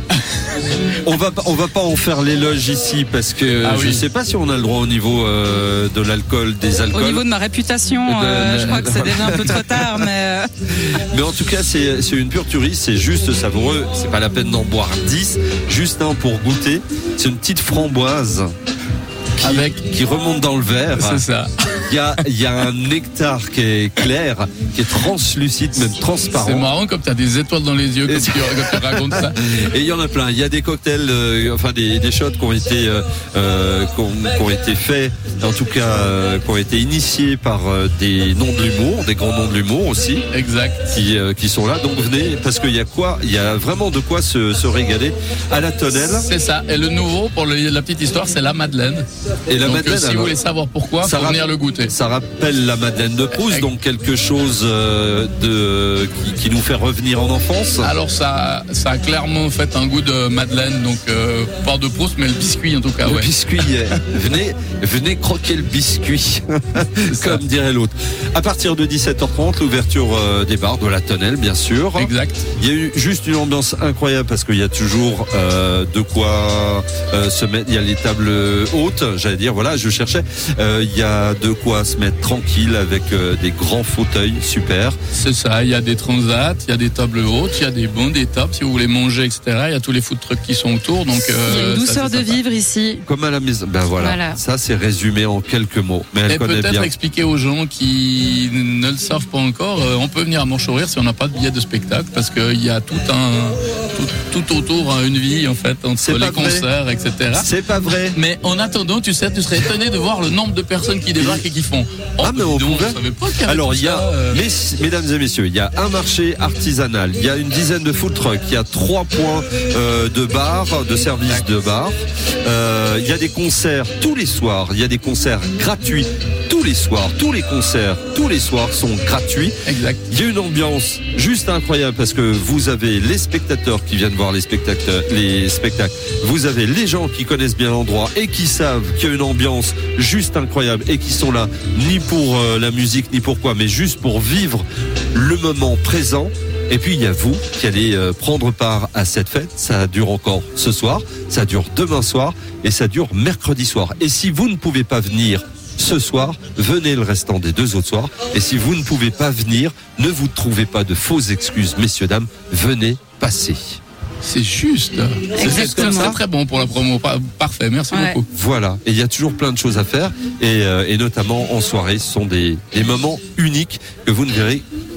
on va pas- on va pas en faire l'éloge ici parce que Ah je oui. sais pas si on a le droit au niveau euh, de l'alcool, des alcools. Au niveau de ma réputation, De- euh, de- je crois que c'est déjà un peu trop tard, mais euh, Mais en tout cas, c'est c'est une pure tuerie, c'est juste savoureux. C'est pas la peine d'en boire dix, juste un pour goûter. C'est une petite framboise qui, Avec- qui remonte dans le verre. C'est ça. Il y a, il y a un nectar qui est clair, qui est translucide, même transparent. C'est marrant comme tu as des étoiles dans les yeux comme tu, comme tu racontes ça. Et il y en a plein. Il y a des cocktails, euh, enfin des, des shots qui ont été euh, euh, qui ont, qui ont été faits, en tout cas euh, qui ont été initiés par euh, des noms de l'humour, des grands noms de l'humour aussi. Exact. Qui euh, qui sont là. Donc venez parce qu'il y a quoi, il y a vraiment de quoi se, se régaler à la tonnelle. C'est ça. Et le nouveau, pour le- la petite histoire, c'est la Madeleine. Et la Donc, Madeleine, euh, si alors, vous voulez savoir pourquoi, ça faut rapp- venir le goûter. Ça rappelle la Madeleine de Proust, donc quelque chose euh, de qui, qui nous fait revenir en enfance. Alors ça, ça a clairement fait un goût de Madeleine, donc euh, pas de Proust, mais le biscuit en tout cas. Le Ouais. biscuit, euh, venez, venez croquer le biscuit, comme dirait l'autre. À partir de dix-sept heures trente, l'ouverture euh, des bars, de la tonnelle, bien sûr. Exact. Il y a eu juste une ambiance incroyable parce qu'il y a toujours euh, de quoi euh, se mettre. Il y a les tables hautes, j'allais dire. Voilà, je cherchais. Euh, il y a de quoi se mettre tranquille avec euh, des grands fauteuils, super. C'est ça, il y a des transats, il y a des tables hautes, il y a des bancs, des tables, si vous voulez manger, et cetera. Il y a tous les food trucks qui sont autour. Donc, il y a euh, une ça, douceur c'est de sympa. vivre ici. Comme à la maison. Ben voilà. Voilà. Ça c'est résumé en quelques mots. Mais elle Et connaît peut-être bien. expliquer aux gens qui ne le savent pas encore, euh, on peut venir à Montchaurir si on n'a pas de billet de spectacle, parce qu'il y a tout un tout, tout autour hein, une vie en fait entre C'est les pas vrai. concerts, et cetera. C'est pas vrai. Mais en attendant, tu sais, tu serais étonné de voir le nombre de personnes qui débarquent et qui font. Oh, Ah mais on dis donc, pouvait. je savais pas qu'il y avait Alors tout il y a, ça, euh. mes- mesdames et messieurs, il y a un marché artisanal, il y a une dizaine de food trucks, il y a trois points euh, de bar, de service de bar. Euh, il y a des concerts tous les soirs, il y a des concerts gratuits tous les soirs, tous les concerts tous les soirs sont gratuits. Exact. Il y a une ambiance juste incroyable parce que vous avez les spectateurs qui viennent voir les spectacles, les spectacles. Vous avez les gens qui connaissent bien l'endroit et qui savent qu'il y a une ambiance juste incroyable et qui sont là ni pour euh, la musique ni pour quoi, mais juste pour vivre le moment présent. Et puis il y a vous qui allez euh, prendre part à cette fête. Ça dure encore ce soir, ça dure demain soir et ça dure mercredi soir. Et si vous ne pouvez pas venir ce soir, venez le restant des deux autres soirs. Et si vous ne pouvez pas venir, ne vous trouvez pas de fausses excuses, messieurs, dames. Venez passer. C'est juste. C'est- Exactement. C'est très, très bon pour la promo. Pa- Parfait, merci Ouais. beaucoup. Voilà. Et il y a toujours plein de choses à faire. Et, euh, et notamment en soirée, ce sont des, des moments uniques que vous ne verrez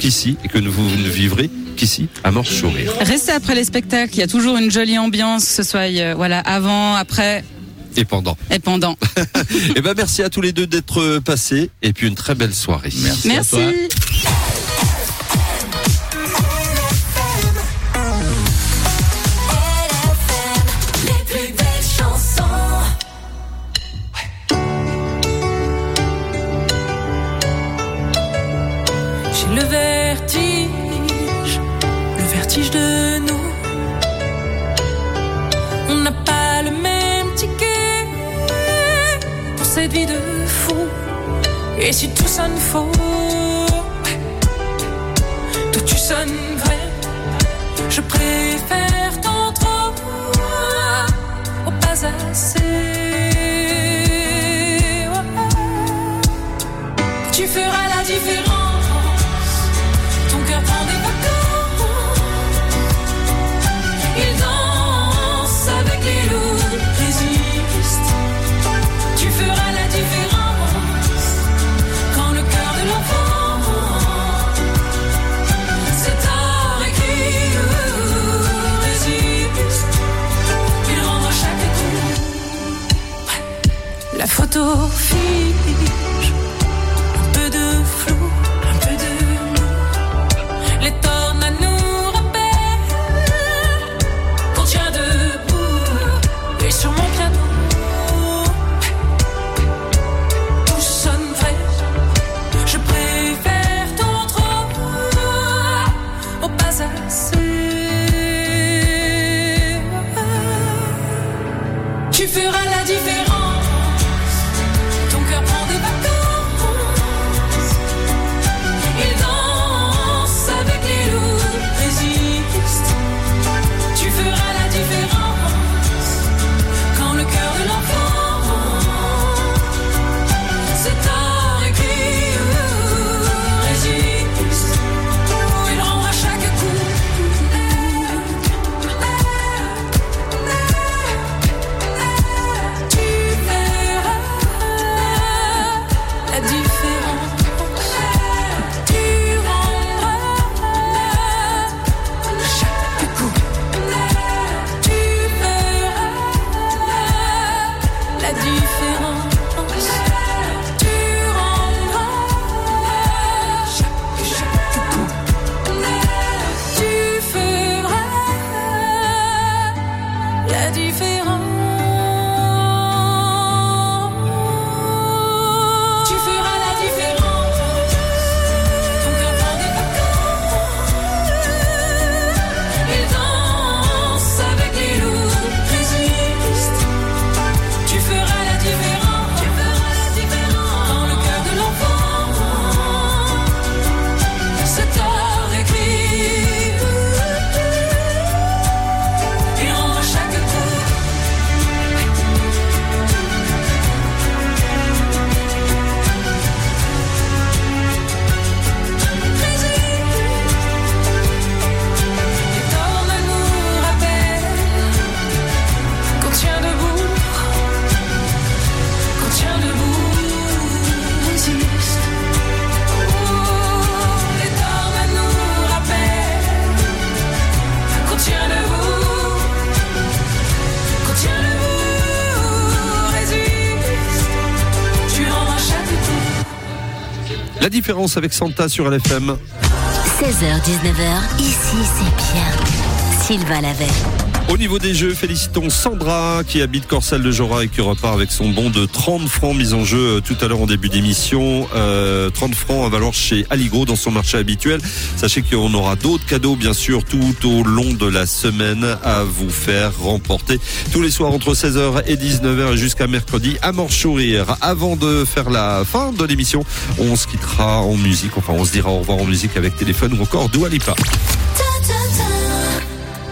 qu'ici et que vous ne vivrez qu'ici à Morche-sur-Rire. Restez après les spectacles, il y a toujours une jolie ambiance, que ce soit euh, voilà, avant, après et pendant. Et pendant. Et ben merci à tous les deux d'être passés et puis une très belle soirée. Merci. Merci. À toi. Le vertige, le vertige de nous. On n'a pas le même ticket pour cette vie de fou. Et si tout sonne faux, toi tu sonnes vrai. Je préfère tant trop au pas assez. Tu feras la différence. Prends des vacances. Il danse avec les loups, résiste. Tu feras la différence quand le cœur de l'enfant c'est tard écrit, résiste. Il rendra chaque coup. La photo fige, un peu de flou. Les tornes à nous rappellent qu'on tient debout. Et sur mon piano, tout sonne vrai. Je préfère ton trop au pas assez. Tu feras la différence. Ton cœur prend des vacances. Il danse avec les loups, résiste. Tu feras la différence quand le cœur de l'enfant c'est tard écrit, résiste. Il rendra chaque coup. Tu verras la différence. Tu rendras chaque coup. Tu verras la différence. Tu rendras chaque, chaque coup. Tu feras la différence. Tu feras la différence. Ton cœur prend des vacances. Il danse avec les loups, résiste. Tu feras la différence. Tu feras la différence. Quand le cœur de l'enfant c'est tard écrit. Il rendra chaque coup. Les tornes nous rappellent qu'on tient debout, qu'on tient debout, résiste. Les tornes nous rappellent qu'on tient debout, qu'on tient debout, résiste. Tu rendras chaque coup. La différence avec Santa sur L F M. seize heures dix-neuf heures, ici c'est bien. Sylvain Lavey. Au niveau des jeux, félicitons Sandra qui habite Corcelles de Jorat et qui repart avec son bon de trente francs mis en jeu tout à l'heure en début d'émission. Euh, trente francs à valoir chez Allegro dans son marché habituel. Sachez qu'on aura d'autres cadeaux bien sûr tout au long de la semaine à vous faire remporter tous les soirs entre seize heures et dix-neuf heures et jusqu'à mercredi à Morche-sur-Rire. Avant de faire la fin de l'émission, on se quittera en musique, enfin on se dira au revoir en musique avec Téléphone ou encore Dua Lipa.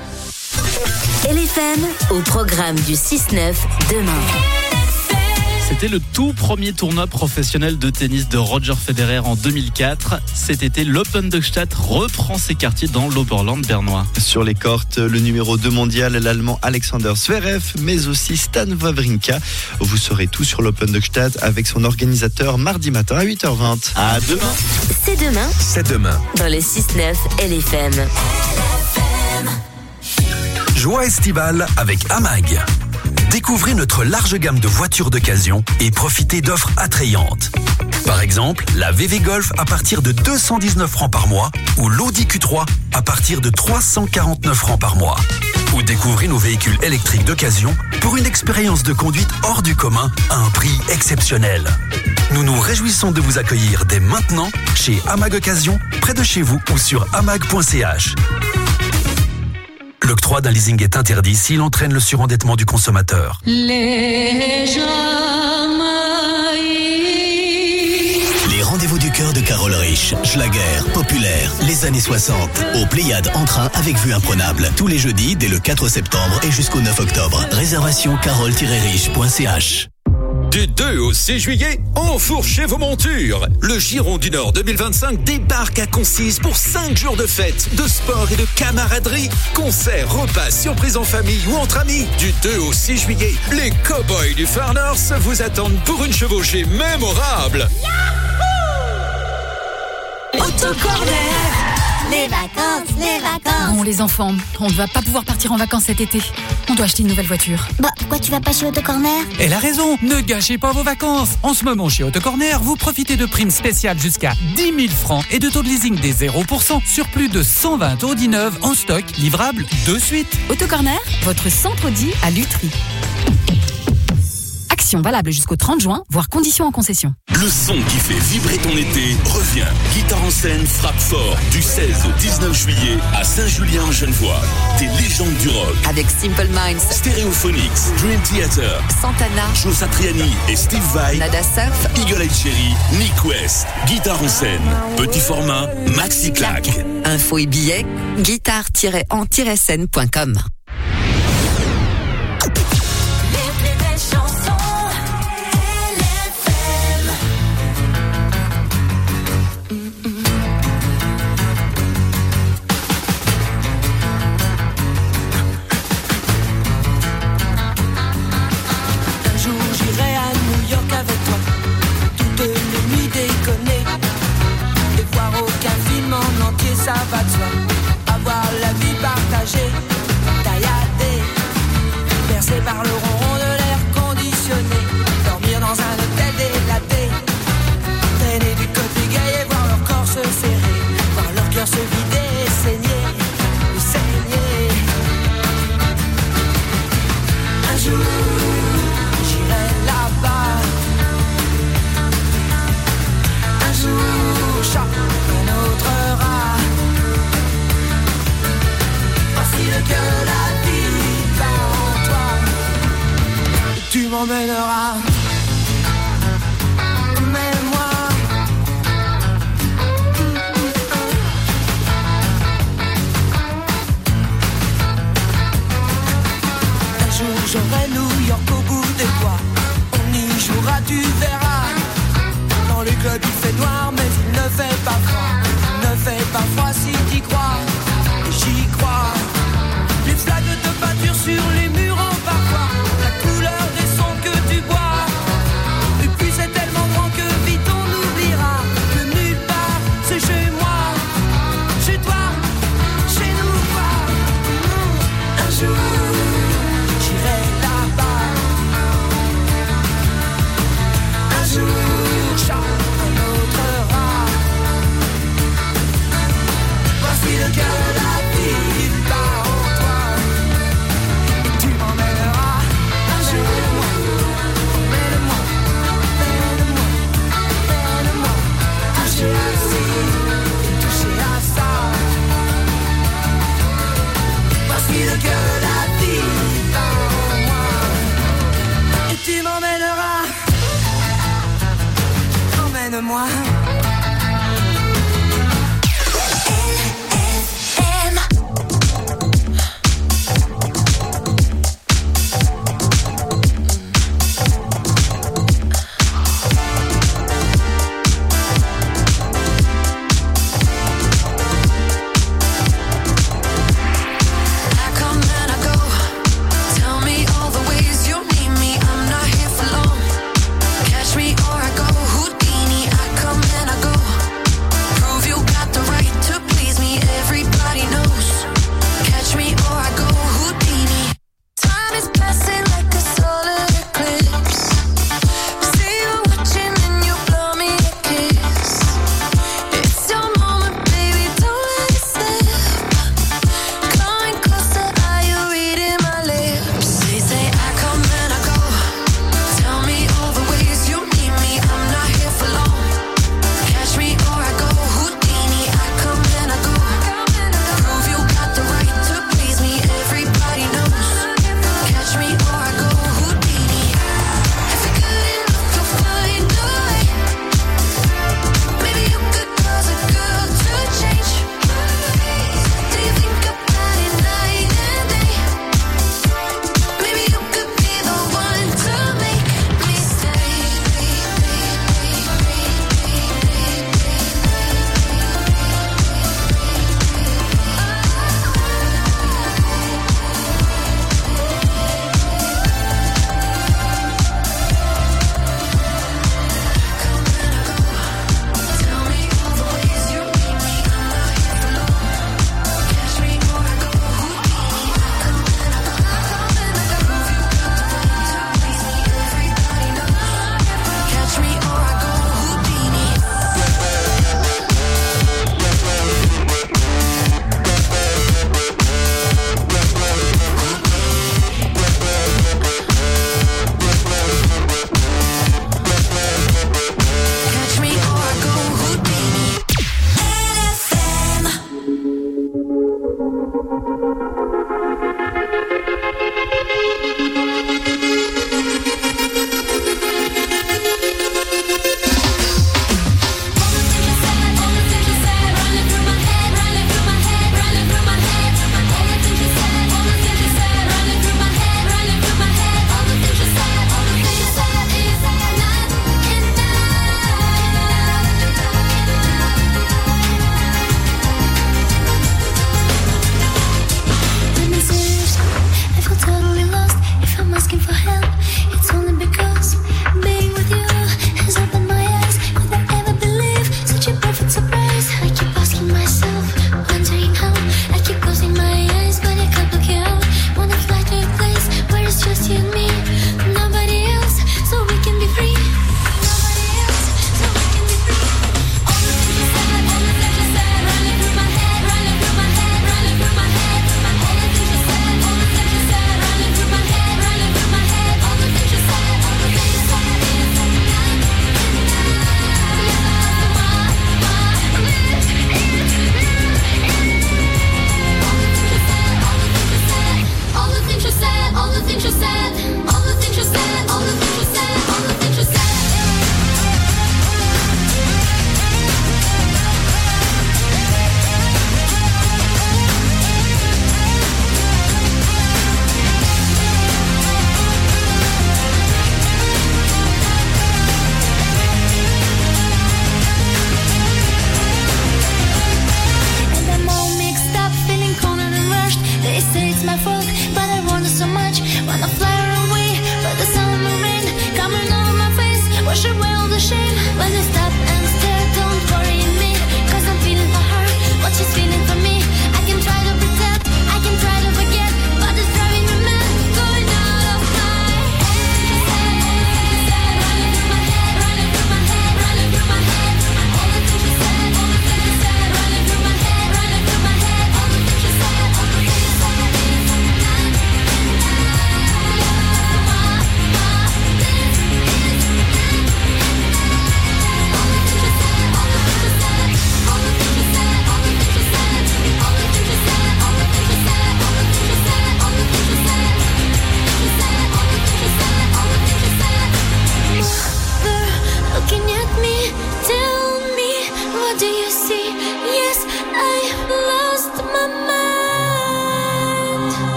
L F M au programme du six neuf demain. C'était le tout premier tournoi professionnel de tennis de Roger Federer en deux mille quatre. Cet été, l'Open de Gstaad reprend ses quartiers dans l'Oberland bernois. Sur les cortes, le numéro deux mondial, l'Allemand Alexander Zverev, mais aussi Stan Wawrinka. Vous saurez tout sur l'Open de Gstaad avec son organisateur mardi matin à huit heures vingt. À demain. C'est demain. C'est demain. Dans le six neuf L F M. Joie estivale avec Amag. Découvrez notre large gamme de voitures d'occasion et profitez d'offres attrayantes. Par exemple, la V V Golf à partir de deux cent dix-neuf francs par mois ou l'Audi Q trois à partir de trois cent quarante-neuf francs par mois. Ou découvrez nos véhicules électriques d'occasion pour une expérience de conduite hors du commun à un prix exceptionnel. Nous nous réjouissons de vous accueillir dès maintenant chez Amag Occasion, près de chez vous ou sur amag point c h. L'octroi d'un leasing est interdit s'il entraîne le surendettement du consommateur. Les Les rendez-vous du cœur de Carole Rich, Schlager, Populaire, les années soixante. Au Pléiade en train avec vue imprenable. Tous les jeudis dès le quatre septembre et jusqu'au neuf octobre. Réservation carole tiret riche point c h. Du deux au six juillet, enfourchez vos montures. Le Giron du Nord deux mille vingt-cinq débarque à Concise pour cinq jours de fête, de sport et de camaraderie. Concerts, repas, surprises en famille ou entre amis. Du deux au six juillet, les cow-boys du Far North vous attendent pour une chevauchée mémorable. Autocorner. Les vacances, les vacances. Bon, les enfants, on ne va pas pouvoir partir en vacances cet été. On doit acheter une nouvelle voiture. Bah, pourquoi tu vas pas chez Autocorner? Elle a raison, ne gâchez pas vos vacances. En ce moment, chez Autocorner, vous profitez de primes spéciales jusqu'à dix mille francs et de taux de leasing des zéro pour cent sur plus de cent vingt Audi neuves en stock, livrables de suite. Autocorner, votre centre Audi à Lutry. Action valable jusqu'au trente juin, voire conditions en concession. Le son qui fait vibrer ton été revient. Guitare en scène frappe fort du seize au dix-neuf juillet à Saint-Julien-en-Genevois. Des légendes du rock. Avec Simple Minds, Stereophonics, Dream Theater, Santana, Joe Satriani et Steve Vai, Nada Surf, Eagle Eye Cherry, Nick West. Guitare en scène, petit format, maxi claque. Info et billets, guitare tiret en tiret scène point com. Ça va de soi, avoir la vie partagée, tailladée, bercé par le ronron de l'air conditionné, dormir dans un hôtel délaté, traîner du côté gay et voir leur corps se serrer, voir leur cœur se vider et saigner, et saigner. Un jour, j'irai là-bas, un jour, chat, un autre rat. Que la vie va en toi, tu m'emmèneras. Emmène-moi. Un jour j'aurai New York au bout des doigts. On y jouera, tu verras. Dans le club il fait noir, mais il ne fait pas froid. Il ne fait pas froid si t'y crois. J'y crois. Les flaques de peinture sur les murs en parfois, la couleur des sons que tu bois. Et puis c'est tellement grand que vite on oubliera que nulle part c'est chez moi, chez toi, chez nous quoi. Un jour j'irai là-bas, un jour chat, un autre rat. Voici le cœur de la vie part. Le cœur de la vie par moi, et tu m'emmèneras, emmène-moi.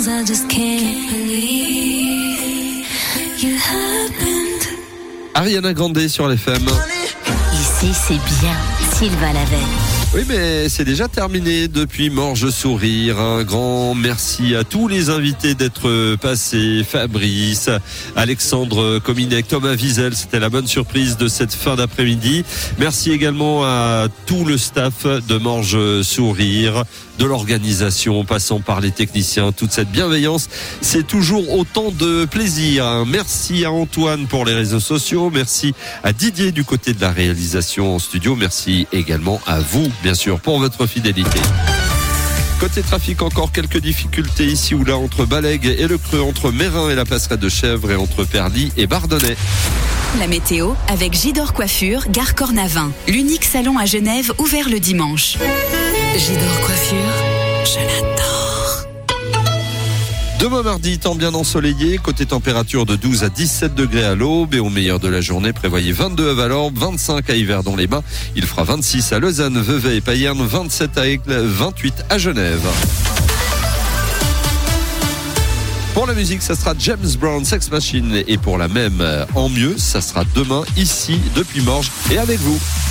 Sometimes I just can't believe you happened. Ariana Grande sur les F M. Ici, c'est bien. Sylvain Lavelle. Oui, mais c'est déjà terminé depuis Morge Sourire. Un grand merci à tous les invités d'être passés. Fabrice, Alexandre Cominec, Thomas Wiesel. C'était la bonne surprise de cette fin d'après-midi. Merci également à tout le staff de Morge Sourire, de l'organisation, passant par les techniciens. Toute cette bienveillance, c'est toujours autant de plaisir. Merci à Antoine pour les réseaux sociaux. Merci à Didier du côté de la réalisation en studio. Merci également à vous, bien sûr, pour votre fidélité. Côté trafic, encore quelques difficultés ici ou là entre Balaigues et le Creux, entre Mérin et la passerelle de Chèvres et entre Perly et Bardonnay. La météo avec Gidor Coiffure, gare Cornavin. L'unique salon à Genève ouvert le dimanche. Gidor Coiffure, je l'adore. Demain mardi, temps bien ensoleillé, côté température de douze à dix-sept degrés à l'aube et au meilleur de la journée, prévoyez vingt-deux à Valorbe, vingt-cinq à Yverdon-les-Bains, il fera vingt-six à Lausanne, Vevey et Payerne, vingt-sept à Aigle, vingt-huit à Genève. Pour la musique, ça sera James Brown, Sex Machine, et pour la même en mieux, ça sera demain ici depuis Morges et avec vous.